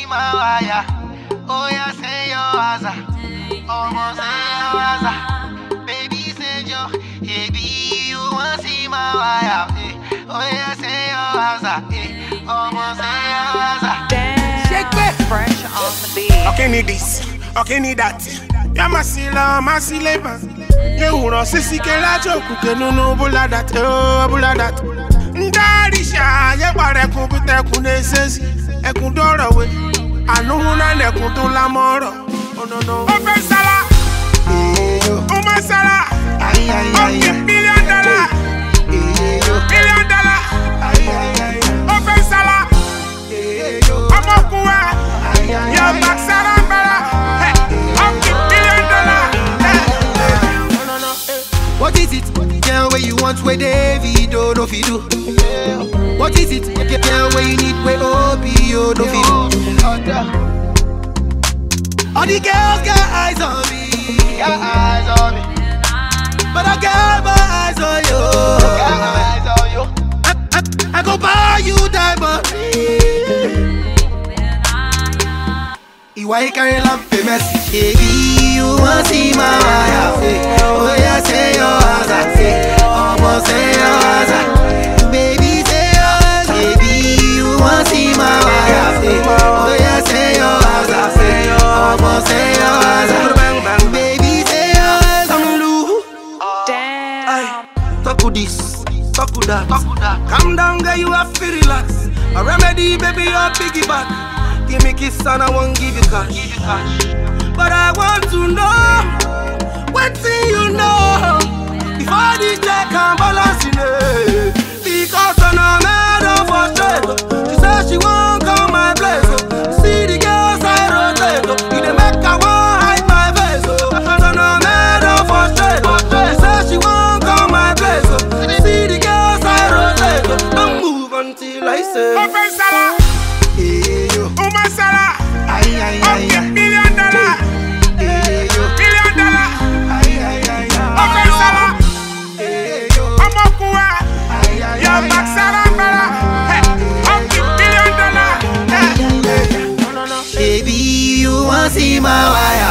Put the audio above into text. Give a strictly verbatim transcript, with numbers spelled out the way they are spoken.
my wire. Oh yeah, say your waza. Almost say your waza. Baby say your, baby you want see my wire. Oh yeah, say your waza. Almost say your waza. Shake it. Fresh on the beat. Okay, need this. Okay, need that. Ya masila, masileba. Ye uro sisi ke la joku ke nunu bula dat. Oh, bula dat. Ndarisha ye bare kun bite kun nesesi. E kun doro we. Anu huna ne kun to la moro. Oh no no. Open sala. Oh my sala. Ay ay ay. Okay, million dollar. Million dollar. Ay ay ay. Open sala. Omo kuwa. Yo back sala mbala. Okay, million dollar. No no no. What is it? Girl, where you want where David oh no fi do. What is it? Girl, where you need where O P oh no fi do. All the girls got eyes on me, got eyes on me. But I got my eyes on you, got eyes on you. I, I, I go buy you diamond. Why can't love famous? Baby, you want see my wire? Oh yeah, say your waza, almost say your waza. Baby, say your waza. Baby, you want see my wire? Oh yeah, say your waza, almost say your waza. Baby, say your waza. Damn. Talk with this, talk with that. Calm down, girl, you have to relax. A remedy, baby, your piggyback. Give me kiss and I won't give you cash. Give you cash. But I want to know, what thing you know, before the check and balance in it. Because I'm not mad of frustrated. She said she won't come my place. See the girls I rotate. You dey make her want hide my face. I'm not mad of frustrated. She said she won't come my place. See the girls I rotate. Don't move until I say. Open Salah. Uma Salah. Ay ay ay ay. Million dollar. Million dollar. Ay ay ay ay. Open Salah. Omo kuwa. Yo back Salah mbala. Okay, million dollar. Baby, you want see my wire?